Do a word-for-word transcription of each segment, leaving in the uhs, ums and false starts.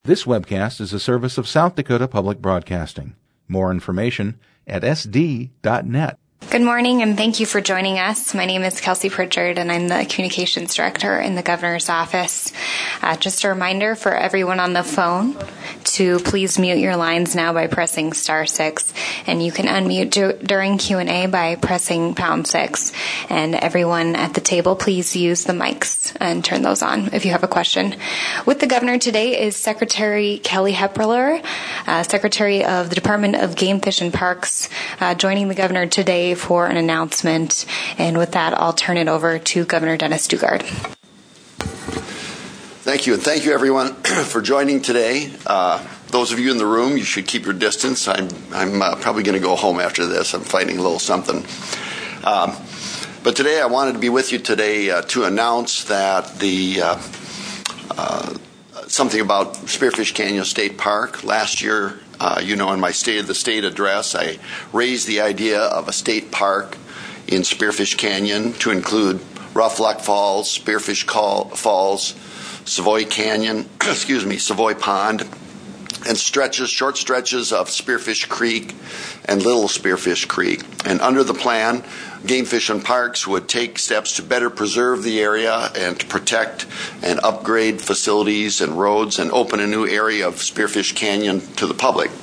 This webcast is a service of South Dakota Public Broadcasting. More information at s d dot net. Good morning, and thank you for joining us. My name is Kelsey Pritchard, and I'm the Communications Director in the Governor's Office. Uh, just a reminder for everyone on the phone to please mute your lines now by pressing star six, and you can unmute du- during Q and A by pressing pound six. And everyone at the table, please use the mics and turn those on if you have a question. With the Governor today is Secretary Kelly Hepler, uh, Secretary of the Department of Game, Fish, and Parks, uh, joining the Governor today for an announcement. And with that, I'll turn it over to Governor Dennis Daugaard. Thank you, and thank you, everyone, for joining today. Uh, those of you in the room, you should keep your distance. I'm, I'm uh, probably going to go home after this. I'm fighting a little something. Um, but today, I wanted to be with you today uh, to announce that the uh, uh, something about Spearfish Canyon State Park. Last year, Uh, you know, in my State of the State address, I raised the idea of a state park in Spearfish Canyon to include Roughlock Falls, Spearfish Call, Falls, Savoy Canyon, excuse me, Savoy Pond, and stretches, short stretches of Spearfish Creek and Little Spearfish Creek. And under the plan, Game, Fish, and Parks would take steps to better preserve the area and to protect and upgrade facilities and roads and open a new area of Spearfish Canyon to the public.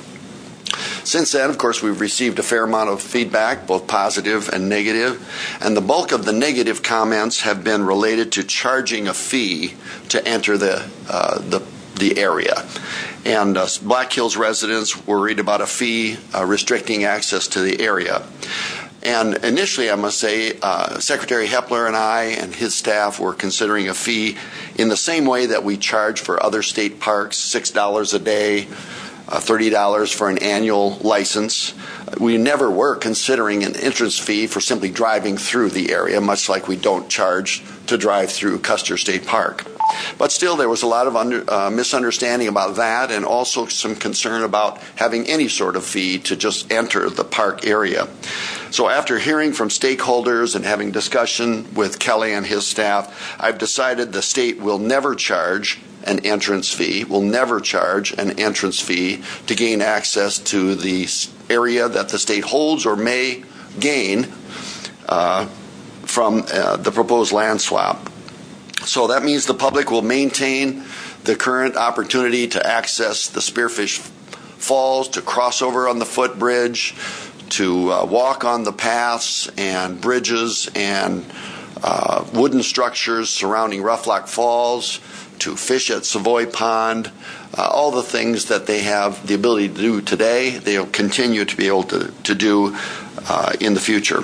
Since then, of course, we've received a fair amount of feedback, both positive and negative, and the bulk of the negative comments have been related to charging a fee to enter the uh, the the area. And uh, Black Hills residents worried about a fee uh, restricting access to the area. And initially, I must say, uh, Secretary Hepler and I and his staff were considering a fee in the same way that we charge for other state parks, six dollars a day, uh, thirty dollars for an annual license. We never were considering an entrance fee for simply driving through the area, much like we don't charge to drive through Custer State Park. But still, there was a lot of under, uh, misunderstanding about that, and also some concern about having any sort of fee to just enter the park area. So after hearing from stakeholders and having discussion with Kelly and his staff, I've decided the state will never charge an entrance fee, will never charge an entrance fee to gain access to the area that the state holds or may gain uh, from uh, the proposed land swap. So that means the public will maintain the current opportunity to access the Spearfish Falls, to cross over on the footbridge, to uh, walk on the paths and bridges and uh, wooden structures surrounding Roughlock Falls, to fish at Savoy Pond, uh, all the things that they have the ability to do today, they'll continue to be able to, to do uh, in the future.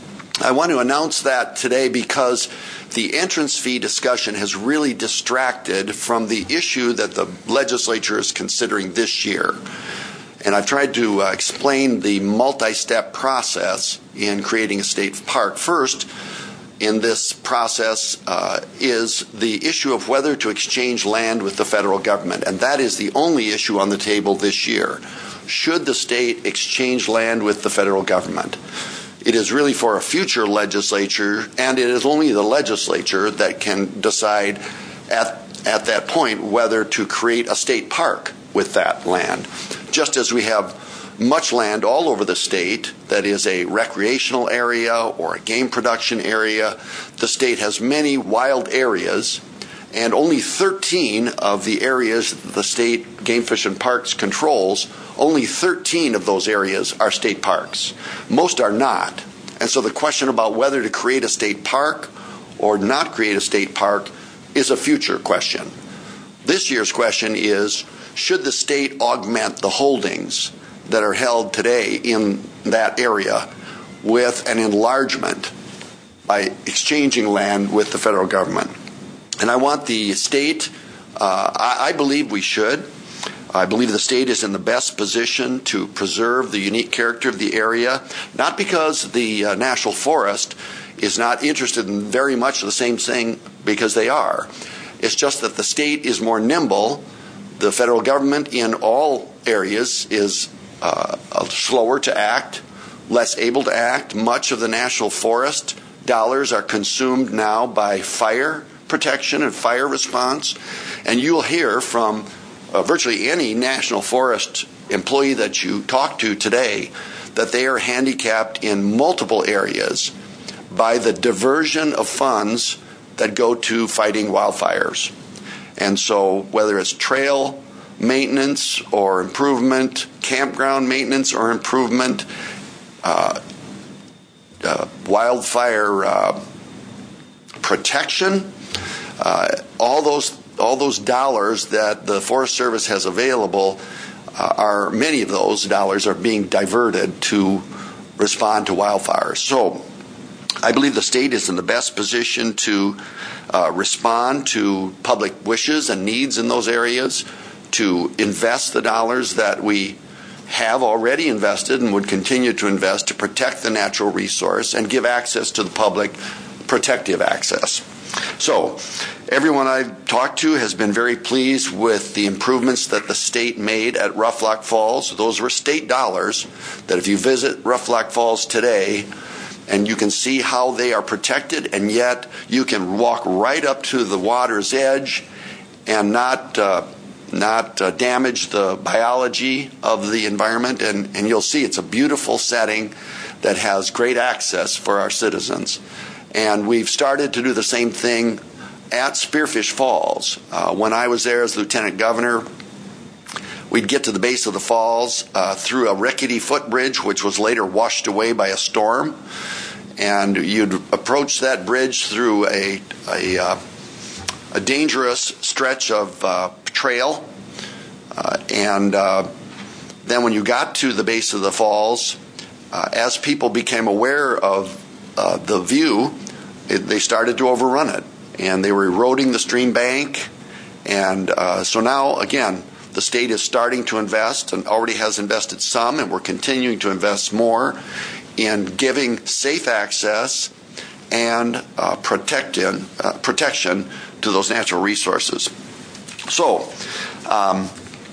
I want to announce that today because the entrance fee discussion has really distracted from the issue that the legislature is considering this year. And I've tried to uh, explain the multi-step process in creating a state park. First, in this process uh, is the issue of whether to exchange land with the federal government. And that is the only issue on the table this year. Should the state exchange land with the federal government? It is really for a future legislature, and it is only the legislature that can decide at, at that point whether to create a state park with that land. Just as we have much land all over the state that is a recreational area or a game production area, the state has many wild areas, and only thirteen of the areas the state Game, Fish, and Parks controls, only thirteen of those areas are state parks. Most are not. And so the question about whether to create a state park or not create a state park is a future question. This year's question is, should the state augment the holdings that are held today in that area with an enlargement by exchanging land with the federal government? And I want the state, uh, I, I believe we should. I believe the state is in the best position to preserve the unique character of the area, not because the uh, National Forest is not interested in very much the same thing, because they are. It's just that the state is more nimble. The federal government in all areas is uh, slower to act, less able to act. Much of the National Forest dollars are consumed now by fire protection and fire response. And you'll hear from uh, virtually any national forest employee that you talk to today, that they are handicapped in multiple areas by the diversion of funds that go to fighting wildfires. And so whether it's trail maintenance or improvement, campground maintenance or improvement, uh, uh, wildfire uh, protection, uh, all those all those dollars that the Forest Service has available uh, are many of those dollars are being diverted to respond to wildfires. So I believe the state is in the best position to uh, respond to public wishes and needs in those areas, to invest the dollars that we have already invested and would continue to invest to protect the natural resource and give access to the public, protective access. So everyone I've talked to has been very pleased with the improvements that the state made at Rough Lock Falls. Those were state dollars that if you visit Rough Lock Falls today, and you can see how they are protected, and yet you can walk right up to the water's edge and not uh, not uh, damage the biology of the environment, and, and you'll see it's a beautiful setting that has great access for our citizens. And we've started to do the same thing at Spearfish Falls. Uh, when I was there as Lieutenant Governor, we'd get to the base of the falls uh, through a rickety footbridge, which was later washed away by a storm. And you'd approach that bridge through a a, uh, a dangerous stretch of uh, trail. Uh, and uh, then when you got to the base of the falls, uh, as people became aware of uh, the view, it, they started to overrun it. And they were eroding the stream bank. And uh, so now, again, the state is starting to invest and already has invested some, and we're continuing to invest more in giving safe access and uh, protecting, uh, protection to those natural resources. So, um,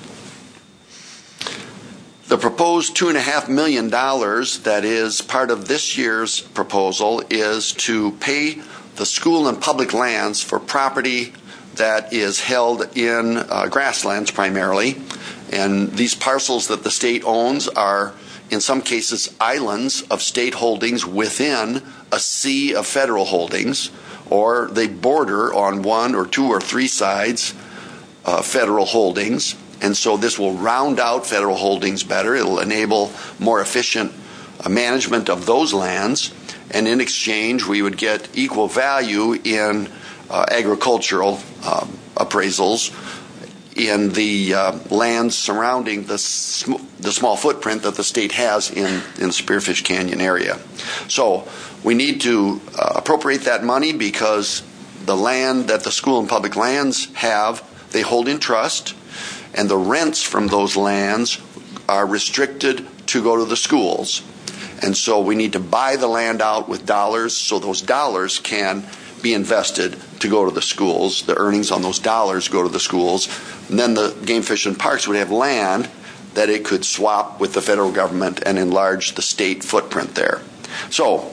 the proposed two point five million dollars that is part of this year's proposal is to pay the school and public lands for property that is held in uh, grasslands primarily. And these parcels that the state owns are, in some cases, islands of state holdings within a sea of federal holdings, or they border on one or two or three sides uh, federal holdings. And so this will round out federal holdings better. It'll enable more efficient uh, management of those lands. And in exchange, we would get equal value in uh, agricultural uh, appraisals in the uh, lands surrounding the, sm- the small footprint that the state has in, in the Spearfish Canyon area. So we need to uh, appropriate that money because the land that the school and public lands have, they hold in trust, and the rents from those lands are restricted to go to the schools. And so we need to buy the land out with dollars so those dollars can be invested to go to the schools. The earnings on those dollars go to the schools. And then the Game Fish and Parks would have land that it could swap with the federal government and enlarge the state footprint there. So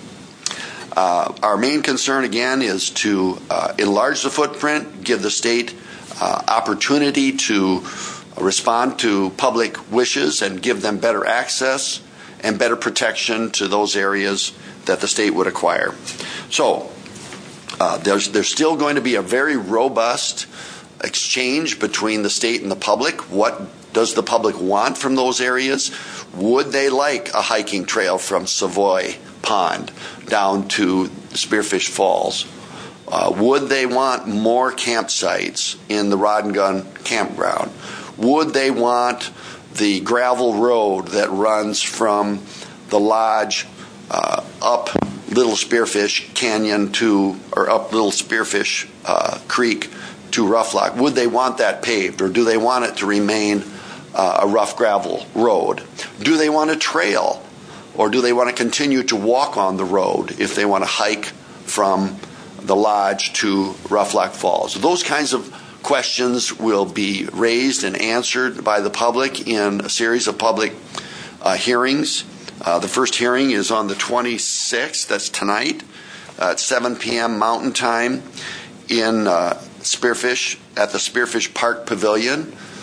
uh, our main concern, again, is to uh, enlarge the footprint, give the state uh, opportunity to respond to public wishes and give them better access and better protection to those areas that the state would acquire. So uh, there's, there's still going to be a very robust exchange between the state and the public. What does the public want from those areas? Would they like a hiking trail from Savoy Pond down to Spearfish Falls? Uh, would they want more campsites in the Rod and Gun campground? Would they want the gravel road that runs from the lodge uh, up Little Spearfish Canyon to, or up Little Spearfish uh, Creek to Rough Lock? Would they want that paved, or do they want it to remain uh, a rough gravel road? Do they want a trail, or do they want to continue to walk on the road if they want to hike from the lodge to Rough Lock Falls? Those kinds of questions will be raised and answered by the public in a series of public uh, hearings. Uh, the first hearing is on the twenty-sixth, that's tonight, uh, at seven p.m. Mountain Time in uh, Spearfish, at the Spearfish Park Pavilion.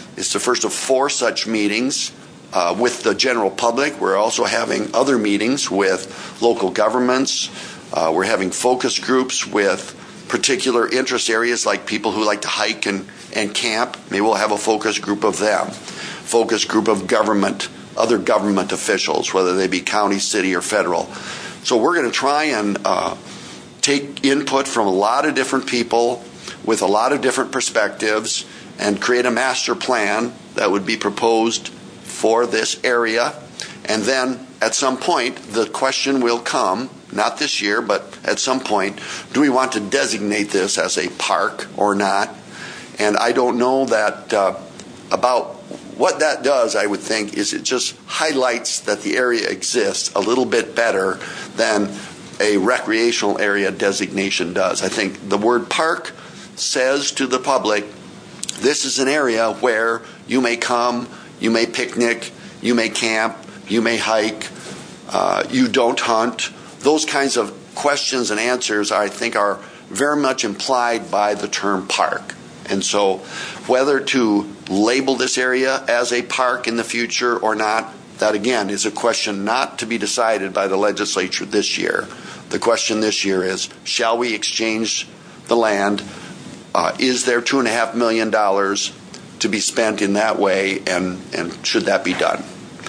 It's the first of four such meetings uh, with the general public. We're also having other meetings with local governments. Uh, we're having focus groups with particular interest areas like people who like to hike and, and camp. Maybe we'll have a focus group of them. Focus group of government, other government officials, whether they be county, city, or federal. So we're going to try and uh, take input from a lot of different people with a lot of different perspectives and create a master plan that would be proposed for this area. And then at some point, the question will come, not this year, but at some point, do we want to designate this as a park or not? And I don't know that uh, about what that does, I would think, is it just highlights that the area exists a little bit better than a recreational area designation does. I think the word park says to the public, this is an area where you may come, you may picnic, you may camp, you may hike, uh, you don't hunt. Those kinds of questions and answers, I think, are very much implied by the term park. And so whether to label this area as a park in the future or not, that again is a question not to be decided by the legislature this year. The question this year is, shall we exchange the land? Uh, is there two and a half million dollars to be spent in that way, and, and should that be done?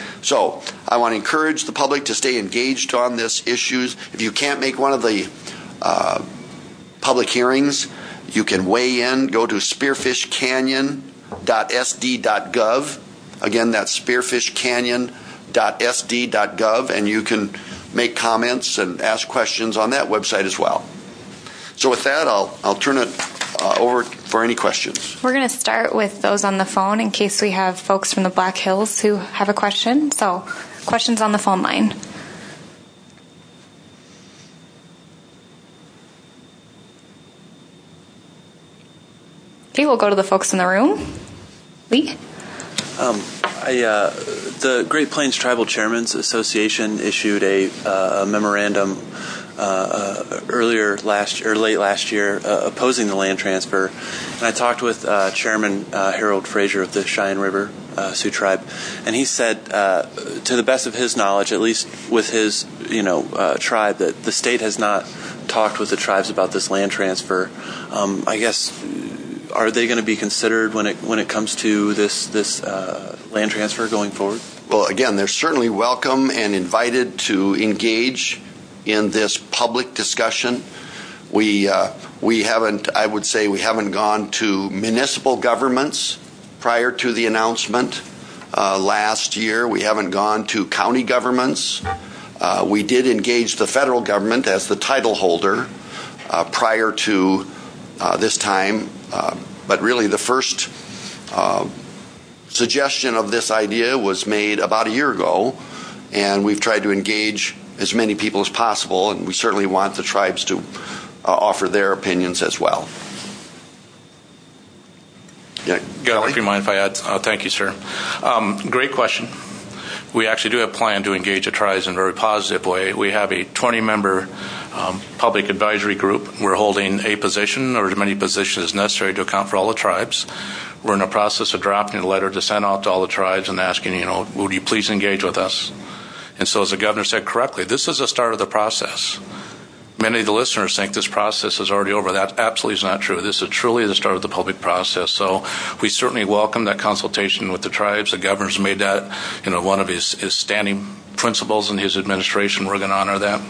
So I want to encourage the public to stay engaged on this issues. If you can't make one of the uh, public hearings, you can weigh in. Go to spearfish canyon dot s d dot gov. Again, that's spearfish canyon dot s d dot gov, and you can make comments and ask questions on that website as well. So with that, I'll I'll turn it uh, over for any questions. We're going to start with those on the phone in case we have folks from the Black Hills who have a question. So, questions on the phone line. Okay, we'll go to the folks in the room. Lee? Um, I, uh, the Great Plains Tribal Chairmen's Association issued a, uh, a memorandum uh, uh, earlier last or late last year uh, opposing the land transfer, and I talked with uh, Chairman uh, Harold Frazier of the Cheyenne River uh, Sioux Tribe, and he said, uh, to the best of his knowledge, at least with his you know uh, tribe, that the state has not talked with the tribes about this land transfer. Um, I guess. Are they going to be considered when it when it comes to this this uh, land transfer going forward? Well, again, they're certainly welcome and invited to engage in this public discussion. We uh, we haven't, I would say, we haven't gone to municipal governments prior to the announcement uh, last year. We haven't gone to county governments. Uh, we did engage the federal government as the title holder uh, prior to uh, this time. Uh, but really the first uh, suggestion of this idea was made about a year ago, and we've tried to engage as many people as possible, and we certainly want the tribes to uh, offer their opinions as well. Yeah, Governor, if you mind if I add, uh, thank you, sir. Um, great question. We actually do have a plan to engage the tribes in a very positive way. We have a twenty-member um, public advisory group. We're holding a position or as many positions as necessary to account for all the tribes. We're in the process of drafting a letter to send out to all the tribes and asking, you know, would you please engage with us? And so as the governor said correctly, this is the start of the process. Many of the listeners think this process is already over. That absolutely is not true. This is truly the start of the public process. So we certainly welcome that consultation with the tribes. The governor's made that, you know, one of his, his standing principles in his administration. We're going to honor that.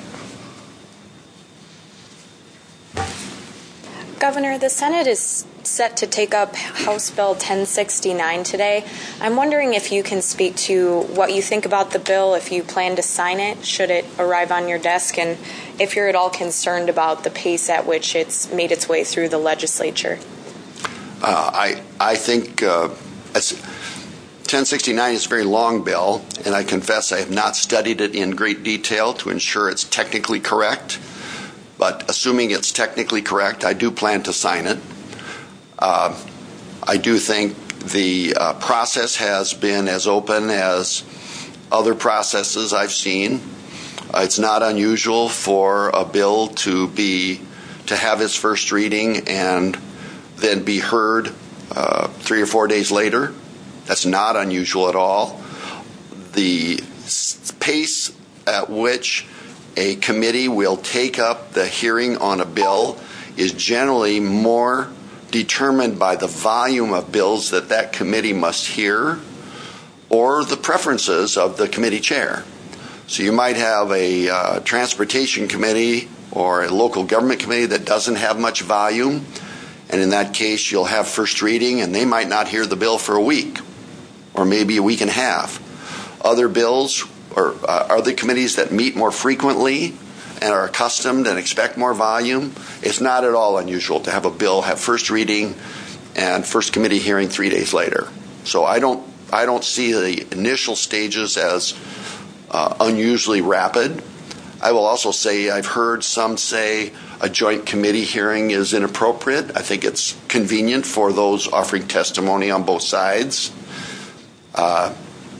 Governor, the Senate is set to take up House Bill ten sixty-nine today. I'm wondering if you can speak to what you think about the bill, if you plan to sign it, should it arrive on your desk, and if you're at all concerned about the pace at which it's made its way through the legislature. Uh, I I think uh, ten sixty-nine is a very long bill, and I confess I have not studied it in great detail to ensure it's technically correct. But assuming it's technically correct, I do plan to sign it. Uh, I do think the uh, process has been as open as other processes I've seen. Uh, it's not unusual for a bill to be to have its first reading and then be heard uh, three or four days later That's not unusual at all. The pace at which a committee will take up the hearing on a bill is generally more determined by the volume of bills that that committee must hear or the preferences of the committee chair. So you might have a uh, transportation committee or a local government committee that doesn't have much volume, and in that case you'll have first reading and they might not hear the bill for a week or maybe a week and a half. Other bills or uh, other committees that meet more frequently and are accustomed and expect more volume, it's not at all unusual to have a bill have first reading and first committee hearing three days later. So I don't I don't see the initial stages as uh, unusually rapid. I will also say I've heard some say a joint committee hearing is inappropriate. I think it's convenient for those offering testimony on both sides. Uh,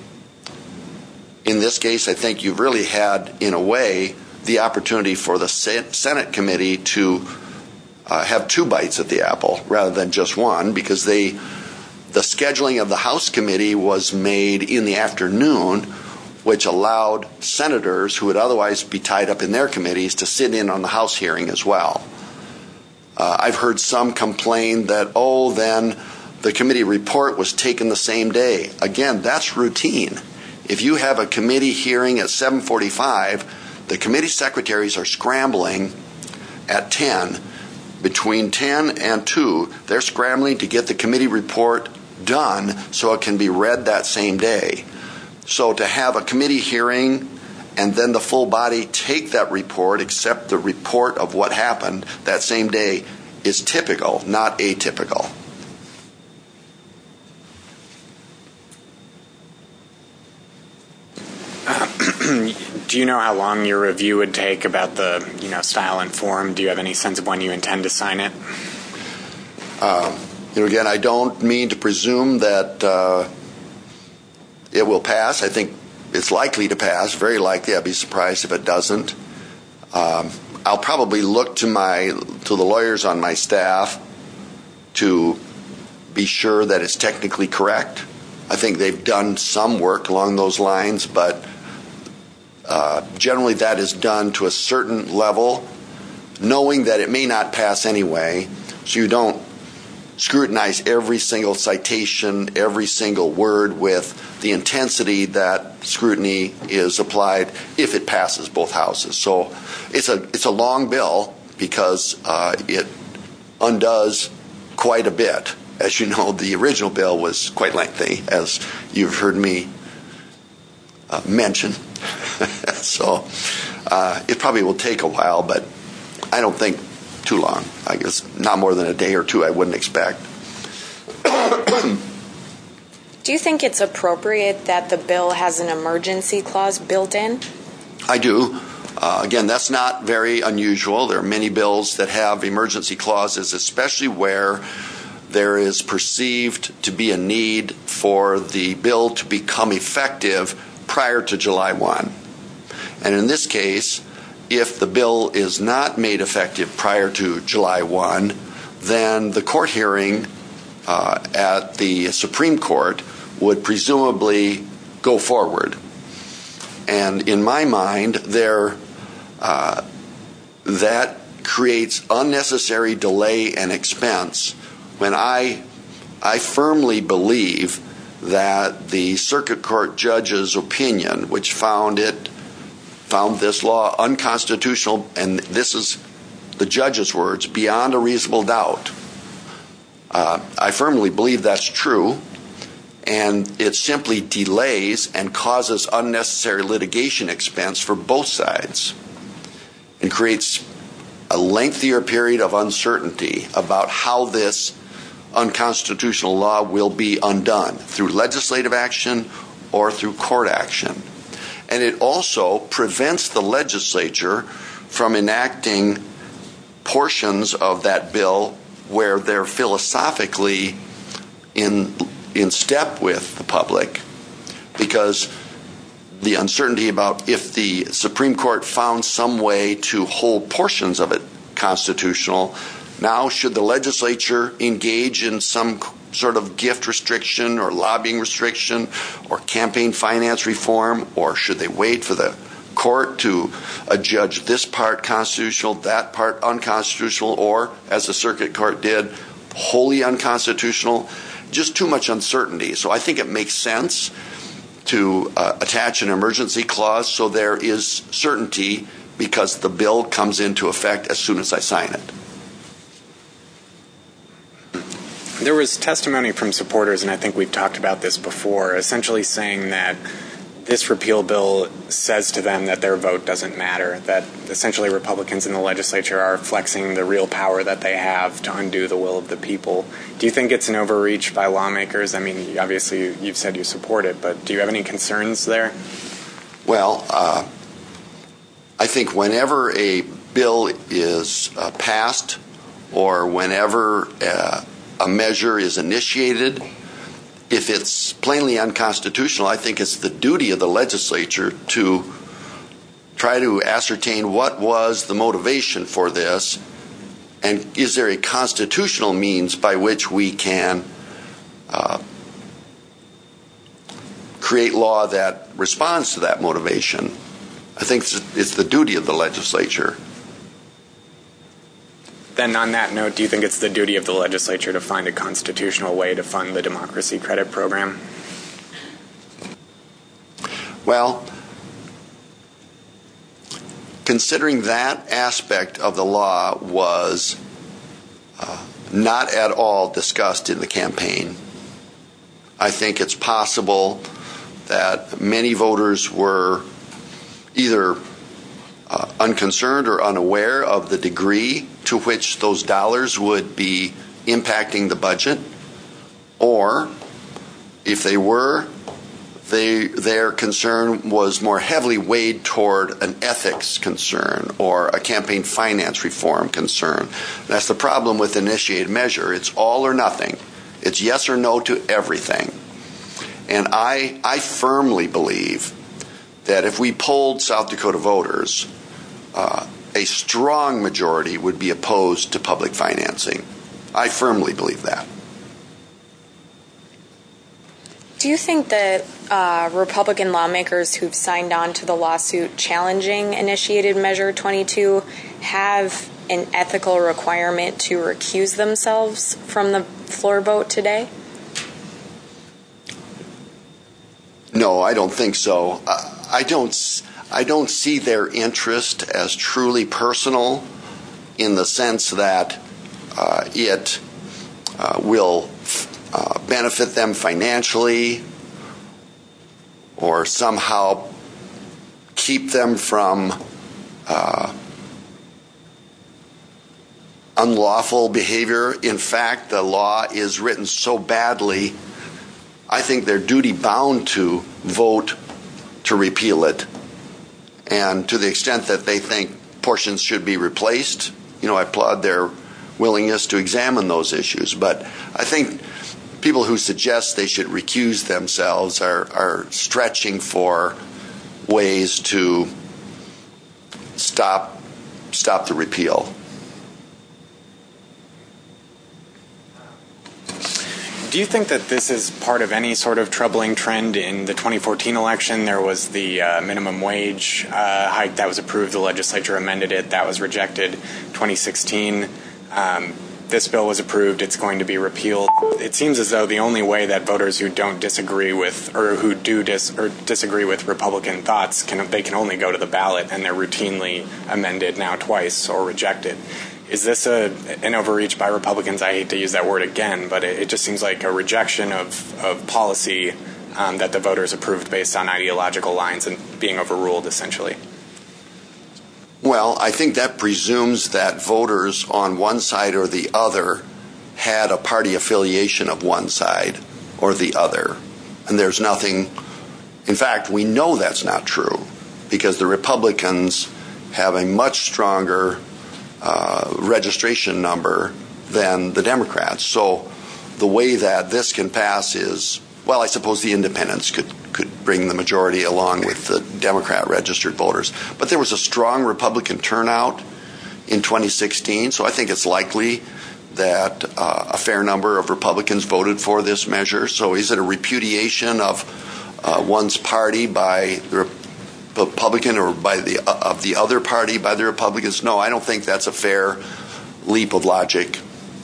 in this case, I think you've really had, in a way, the opportunity for the Senate committee to uh, have two bites at the apple rather than just one, because they, the scheduling of the House committee was made in the afternoon, which allowed senators who would otherwise be tied up in their committees to sit in on the House hearing as well. Uh, I've heard some complain that, oh, then the committee report was taken the same day. Again, that's routine. If you have a committee hearing at seven forty-five, the committee secretaries are scrambling at ten. Between ten and two, they're scrambling to get the committee report done so it can be read that same day. So to have a committee hearing and then the full body take that report, accept the report of what happened that same day, is typical, not atypical. Do you know how long your review would take about the, you know, style and form? Do you have any sense of when you intend to sign it? Um, you know, again, I don't mean to presume that uh, it will pass. I think it's likely to pass, very likely. I'd be surprised if it doesn't. Um, I'll probably look to my to the lawyers on my staff to be sure that it's technically correct. I think they've done some work along those lines, but uh, generally that is done to a certain level, knowing that it may not pass anyway, so you don't scrutinize every single citation, every single word with the intensity that scrutiny is applied if it passes both houses. So it's a it's a long bill because uh, it undoes quite a bit. As you know, the original bill was quite lengthy, as you've heard me uh, mention. so uh, it probably will take a while, but I don't think too long. I guess not more than a day or two I wouldn't expect. Do you think it's appropriate that the bill has an emergency clause built in? I do. Uh, again, that's not very unusual. There are many bills that have emergency clauses, especially where there is perceived to be a need for the bill to become effective prior to July first. And in this case, if the bill is not made effective prior to July first, then the court hearing uh, at the Supreme Court would presumably go forward. And in my mind, there uh, that creates unnecessary delay and expense when I I firmly believe that the circuit court judge's opinion, which found it found this law unconstitutional, and this is the judge's words, beyond a reasonable doubt. Uh, I firmly believe that's true, and it simply delays and causes unnecessary litigation expense for both sides and creates a lengthier period of uncertainty about how this unconstitutional law will be undone through legislative action or through court action. And it also prevents the legislature from enacting portions of that bill where they're philosophically in in step with the public, because the uncertainty about if the Supreme Court found some way to hold portions of it constitutional, now should the legislature engage in some sort of gift restriction or lobbying restriction or campaign finance reform, or should they wait for the court to adjudge this part constitutional, that part unconstitutional, or, as the circuit court did, wholly unconstitutional? Just too much uncertainty. So I think it makes sense to uh, attach an emergency clause so there is certainty, because the bill comes into effect as soon as I sign it. There was testimony from supporters, and I think we've talked about this before, essentially saying that this repeal bill says to them that their vote doesn't matter, that essentially Republicans in the legislature are flexing the real power that they have to undo the will of the people. Do you think it's an overreach by lawmakers? I mean, obviously you've said you support it, but do you have any concerns there? Well, uh, I think whenever a bill is uh, passed or whenever uh, a measure is initiated, if it's plainly unconstitutional, I think it's the duty of the legislature to try to ascertain what was the motivation for this, and is there a constitutional means by which we can uh, create law that responds to that motivation. I think it's the duty of the legislature. Then on that note, do you think it's the duty of the legislature to find a constitutional way to fund the Democracy Credit Program? Well, considering that aspect of the law was uh, not at all discussed in the campaign, I think it's possible that many voters were either Uh, unconcerned or unaware of the degree to which those dollars would be impacting the budget, or if they were, they, their concern was more heavily weighed toward an ethics concern or a campaign finance reform concern. That's the problem with initiated measure. It's all or nothing. It's yes or no to everything. And I, I firmly believe that if we polled South Dakota voters, Uh, a strong majority would be opposed to public financing. I firmly believe that. Do you think that uh, Republican lawmakers who've signed on to the lawsuit challenging Initiated Measure twenty-two have an ethical requirement to recuse themselves from the floor vote today? No, I don't think so. Uh, I don't... I don't see their interest as truly personal, in the sense that uh, it uh, will uh, benefit them financially or somehow keep them from uh, unlawful behavior. In fact, the law is written so badly, I think they're duty bound to vote to repeal it. And to the extent that they think portions should be replaced, you know, I applaud their willingness to examine those issues. But I think people who suggest they should recuse themselves are, are stretching for ways to stop stop the repeal. Do you think that this is part of any sort of troubling trend? In the twenty fourteen election, there was the uh, minimum wage uh, hike that was approved. The legislature amended it. That was rejected. twenty sixteen, um, this bill was approved. It's going to be repealed. It seems as though the only way that voters who don't disagree with, or who do dis, or disagree with Republican thoughts, can they can only go to the ballot, and they're routinely amended now twice or rejected. Is this a, an overreach by Republicans? I hate to use that word again, but it, it just seems like a rejection of, of policy um, that the voters approved based on ideological lines and being overruled, essentially. Well, I think that presumes that voters on one side or the other had a party affiliation of one side or the other. And there's nothing, in fact, we know that's not true, because the Republicans have a much stronger Uh, registration number than the Democrats. So the way that this can pass is, well, I suppose the independents could, could bring the majority along with the Democrat registered voters. But there was a strong Republican turnout in twenty sixteen, so I think it's likely that uh, a fair number of Republicans voted for this measure. So is it a repudiation of uh, one's party by the Republican or by the uh, of the other party by the Republicans? No, I don't think that's a fair leap of logic.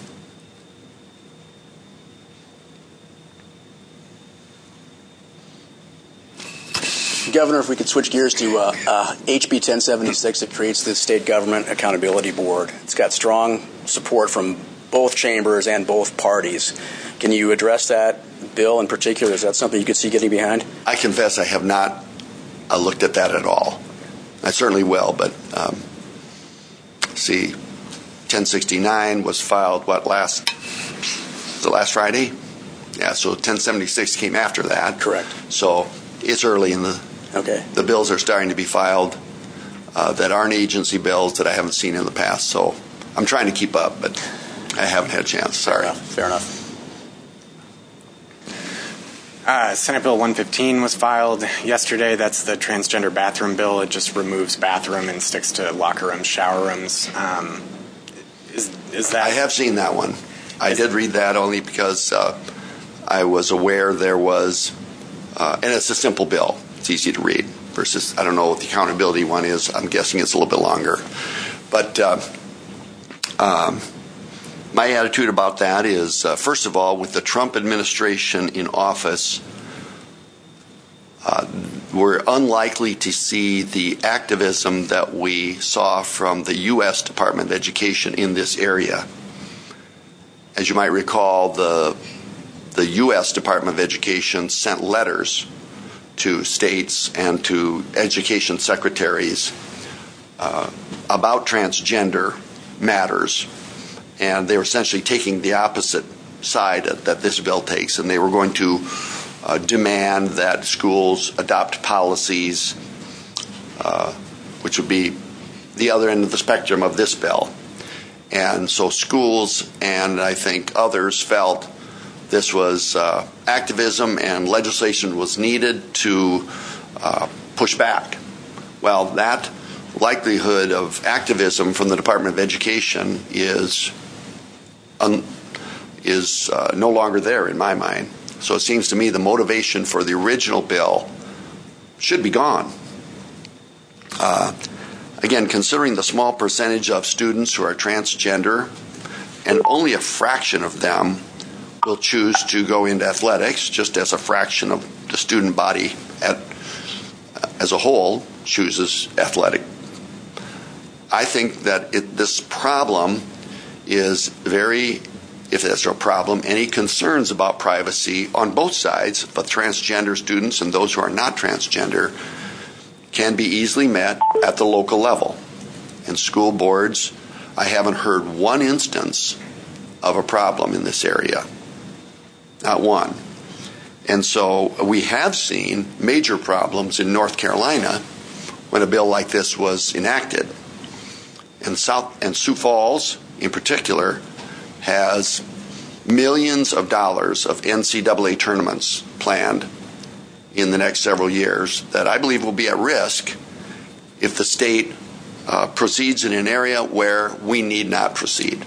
Governor, if we could switch gears to uh, uh, H B ten seventy-six that creates the State Government Accountability Board. It's got strong support from both chambers and both parties. Can you address that bill in particular? Is that something you could see getting behind? I confess I have not uh, looked at that at all. I certainly will, but um, see, ten sixty-nine was filed, what, last, the last Friday? Yeah, so ten seventy-six came after that. Correct. So it's early in the, okay. The bills are starting to be filed uh, that aren't agency bills that I haven't seen in the past. So I'm trying to keep up, but I haven't had a chance. Sorry. Fair enough. Fair enough. Uh, Senate Bill one fifteen was filed yesterday. That's the transgender bathroom bill. It just removes bathroom and sticks to locker rooms, shower rooms. Um, is, is that? I have seen that one. I did read that only because uh, I was aware there was, uh, and it's a simple bill. It's easy to read versus, I don't know what the accountability one is. I'm guessing it's a little bit longer. But uh, um, my attitude about that is, uh, first of all, with the Trump administration in office, uh, we're unlikely to see the activism that we saw from the U S Department of Education in this area. As you might recall, the the U S Department of Education sent letters to states and to education secretaries uh, about transgender matters. And they were essentially taking the opposite side that this bill takes, and they were going to uh, demand that schools adopt policies, uh, which would be the other end of the spectrum of this bill. And so schools and I think others felt this was uh, activism and legislation was needed to uh, push back. Well, that likelihood of activism from the Department of Education is un- is uh, no longer there in my mind. So it seems to me the motivation for the original bill should be gone. Uh, again, considering the small percentage of students who are transgender, and only a fraction of them will choose to go into athletics, just as a fraction of the student body at, as a whole chooses athletic. I think that it, this problem is very, if that's a problem, any concerns about privacy on both sides, but transgender students and those who are not transgender, can be easily met at the local level. And school boards, I haven't heard one instance of a problem in this area. Not one. And so we have seen major problems in North Carolina when a bill like this was enacted. And South and Sioux Falls, in particular, has millions of dollars of N C double A tournaments planned in the next several years that I believe will be at risk if the state uh, proceeds in an area where we need not proceed.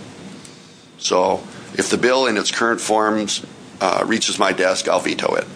So if the bill in its current forms uh, reaches my desk, I'll veto it.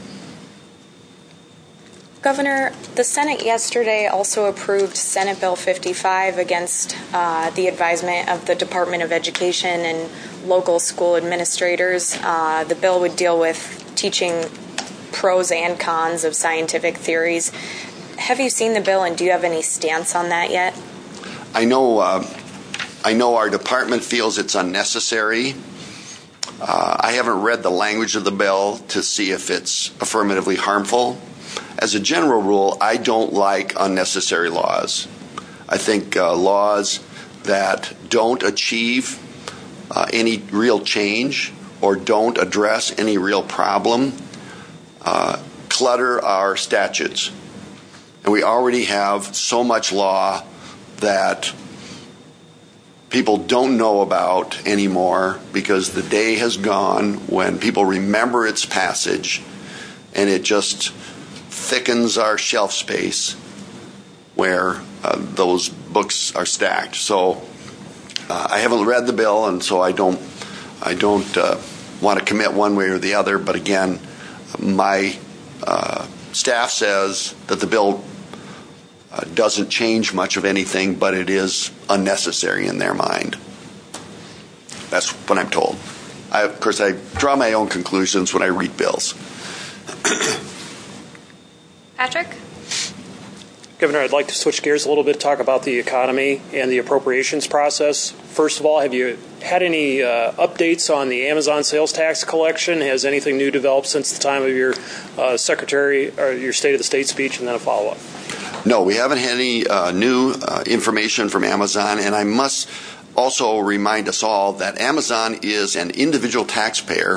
Governor, the Senate yesterday also approved Senate Bill fifty-five against uh, the advisement of the Department of Education and local school administrators. Uh, the bill would deal with teaching pros and cons of scientific theories. Have you seen the bill, and do you have any stance on that yet? I know, uh, I know our department feels it's unnecessary. Uh, I haven't read the language of the bill to see if it's affirmatively harmful. As a general rule, I don't like unnecessary laws. I think uh, laws that don't achieve uh, any real change or don't address any real problem uh, clutter our statutes. And we already have so much law that people don't know about anymore because the day has gone when people remember its passage, and it just thickens our shelf space where uh, those books are stacked. So uh, I haven't read the bill, and so I don't I don't uh, want to commit one way or the other, but again, my uh, staff says that the bill uh, doesn't change much of anything, but it is unnecessary in their mind. That's what I'm told. I, of course, I draw my own conclusions when I read bills. Patrick? Governor, I'd like to switch gears a little bit, talk about the economy and the appropriations process. First of all, have you had any uh, updates on the Amazon sales tax collection? Has anything new developed since the time of your uh, secretary or your State of the State speech, and then a follow-up? No, we haven't had any uh, new uh, information from Amazon, and I must also remind us all that Amazon is an individual taxpayer,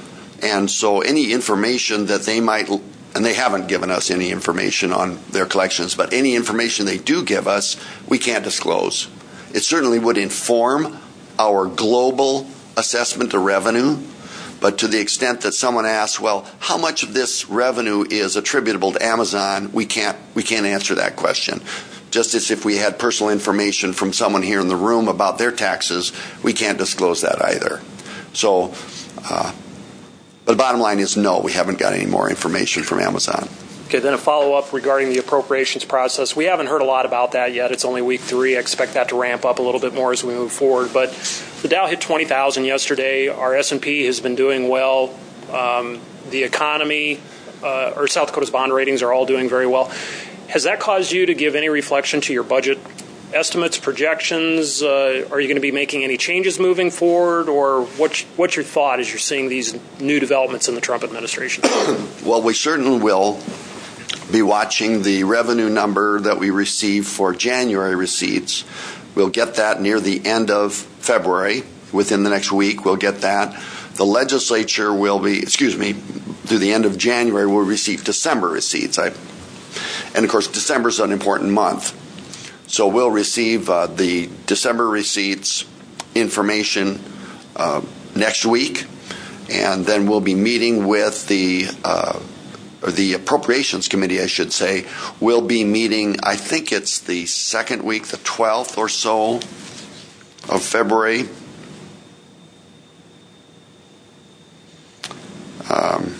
and so any information that they might, and they haven't given us any information on their collections, but any information they do give us, we can't disclose. It certainly would inform our global assessment of revenue, but to the extent that someone asks, well, how much of this revenue is attributable to Amazon, we can't we can't answer that question. Just as if we had personal information from someone here in the room about their taxes, we can't disclose that either. So, uh, but the bottom line is no, we haven't got any more information from Amazon. Okay, then a follow-up regarding the appropriations process. We haven't heard a lot about that yet. It's only week three. I expect that to ramp up a little bit more as we move forward. But the Dow hit twenty thousand yesterday. Our S and P has been doing well. Um, the economy, uh, or South Dakota's bond ratings are all doing very well. Has that caused you to give any reflection to your budget estimates, projections? Uh, are you going to be making any changes moving forward? Or what's, what's your thought as you're seeing these new developments in the Trump administration? Well, we certainly will be watching the revenue number that we receive for January receipts. We'll get that near the end of February. Within the next week, we'll get that. The legislature will be, excuse me, through the end of January, we'll receive December receipts. I, and, of course, December is an important month. So we'll receive uh, the December receipts information uh, next week, and then we'll be meeting with the uh, or the Appropriations Committee, I should say, will be meeting, I think it's the second week, the twelfth or so of February. Um,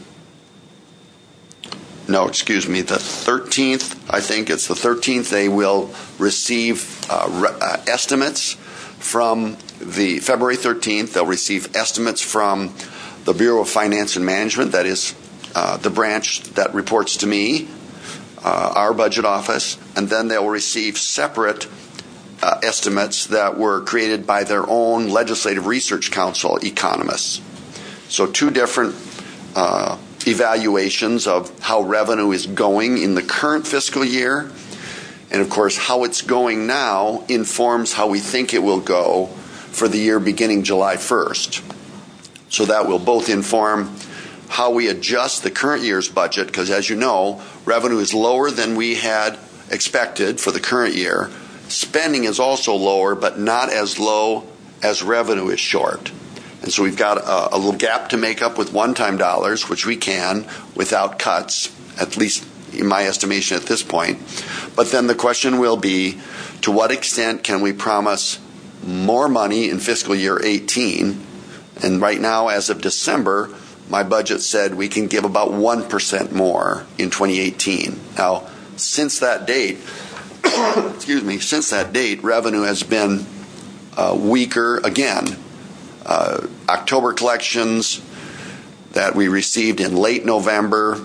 no, excuse me, the thirteenth, I think it's the thirteenth, they will receive uh, re- uh, estimates from the February thirteenth. They'll receive estimates from the Bureau of Finance and Management, that is uh, the branch that reports to me, uh, our budget office, and then they'll receive separate uh, estimates that were created by their own Legislative Research Council economists. So two different uh, evaluations of how revenue is going in the current fiscal year. And, of course, how it's going now informs how we think it will go for the year beginning July first. So that will both inform how we adjust the current year's budget, because, as you know, revenue is lower than we had expected for the current year. Spending is also lower, but not as low as revenue is short. And so we've got a, a little gap to make up with one-time dollars, which we can without cuts, at least in my estimation at this point. But then the question will be, to what extent can we promise more money in fiscal year eighteen? And right now, as of December, my budget said we can give about one percent more in twenty eighteen. Now, since that date, excuse me, since that date, revenue has been uh, weaker again. Uh, October collections that we received in late November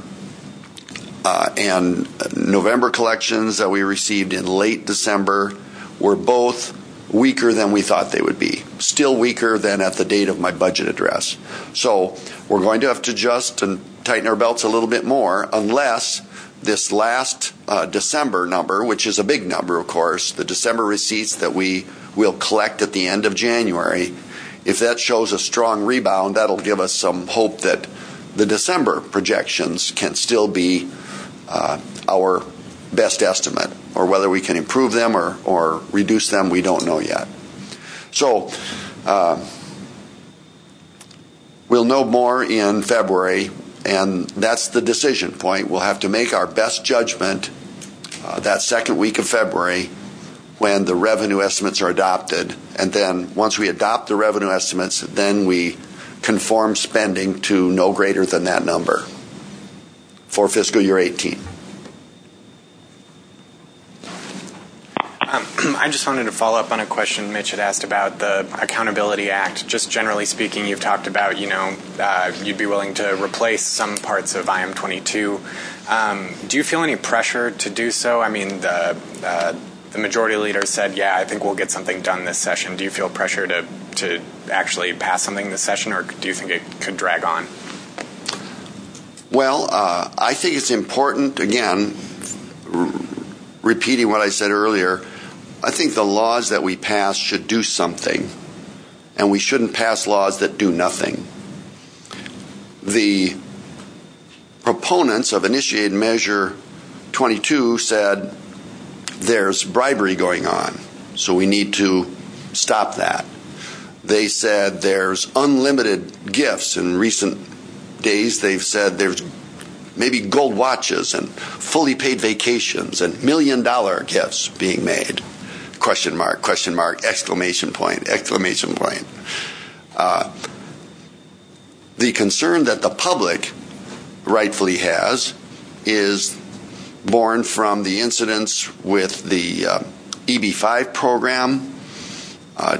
uh, and November collections that we received in late December were both weaker than we thought they would be. Still weaker than at the date of my budget address. So we're going to have to adjust and tighten our belts a little bit more unless this last uh, December number, which is a big number, of course, the December receipts that we will collect at the end of January, if that shows a strong rebound, that'll give us some hope that the December projections can still be uh, our best estimate. Or whether we can improve them or, or reduce them, we don't know yet. So uh, we'll know more in February, and that's the decision point. We'll have to make our best judgment uh, that second week of February when the revenue estimates are adopted. And then once we adopt the revenue estimates, then we conform spending to no greater than that number for fiscal year eighteen. Um, I just wanted to follow up on a question Mitch had asked about the Accountability Act. Just generally speaking, you've talked about, you know, uh, you'd be willing to replace some parts of I M twenty-two. Um, do you feel any pressure to do so? I mean, the uh, the majority leader said, yeah, I think we'll get something done this session. Do you feel pressure to, to actually pass something this session, or do you think it could drag on? Well, uh, I think it's important, again, r- repeating what I said earlier, I think the laws that we pass should do something, and we shouldn't pass laws that do nothing. The proponents of Initiated Measure twenty-two said there's bribery going on, so we need to stop that. They said there's unlimited gifts. In recent days, they've said there's maybe gold watches and fully paid vacations and million-dollar gifts being made. Question mark, question mark, exclamation point, exclamation point. Uh, the concern that the public rightfully has is born from the incidents with the uh, E B five program, uh,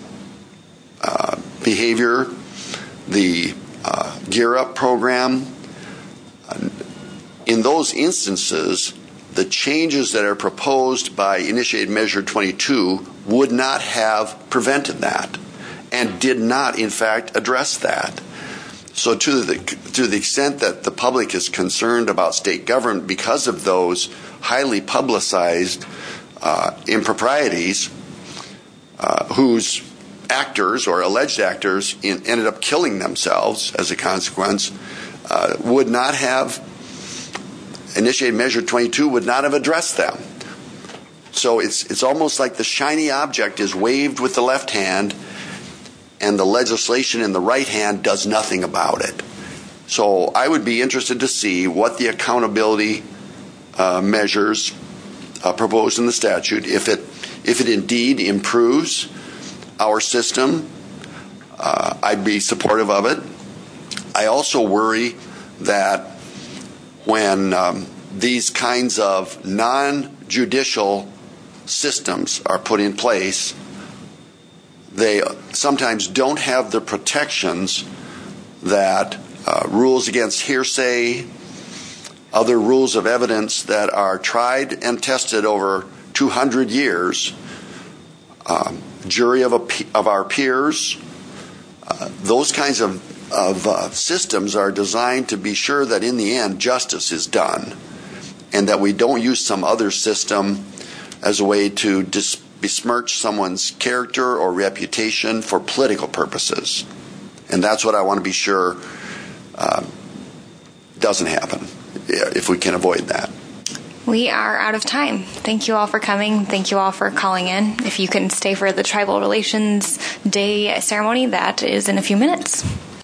uh, behavior, the uh, Gear Up program. Uh, in those instances, the changes that are proposed by Initiated Measure twenty-two would not have prevented that and did not, in fact, address that. So to the to the extent that the public is concerned about state government because of those highly publicized uh, improprieties, uh, whose actors or alleged actors in, ended up killing themselves as a consequence, uh, would not have, Initiated Measure twenty-two would not have addressed them. So it's it's almost like the shiny object is waved with the left hand, and the legislation in the right hand does nothing about it. So I would be interested to see what the accountability uh, measures uh, proposed in the statute, if it if it indeed improves our system, uh, I'd be supportive of it. I also worry that when um, these kinds of non-judicial systems are put in place, they sometimes don't have the protections that uh, rules against hearsay, other rules of evidence that are tried and tested over two hundred years, um, jury of, a, of our peers. Uh, those kinds of, of uh, systems are designed to be sure that in the end justice is done, and that we don't use some other system as a way to dis- besmirch someone's character or reputation for political purposes. And that's what I want to be sure uh, doesn't happen, if we can avoid that. We are out of time. Thank you all for coming. Thank you all for calling in. If you can stay for the Tribal Relations Day ceremony, that is in a few minutes.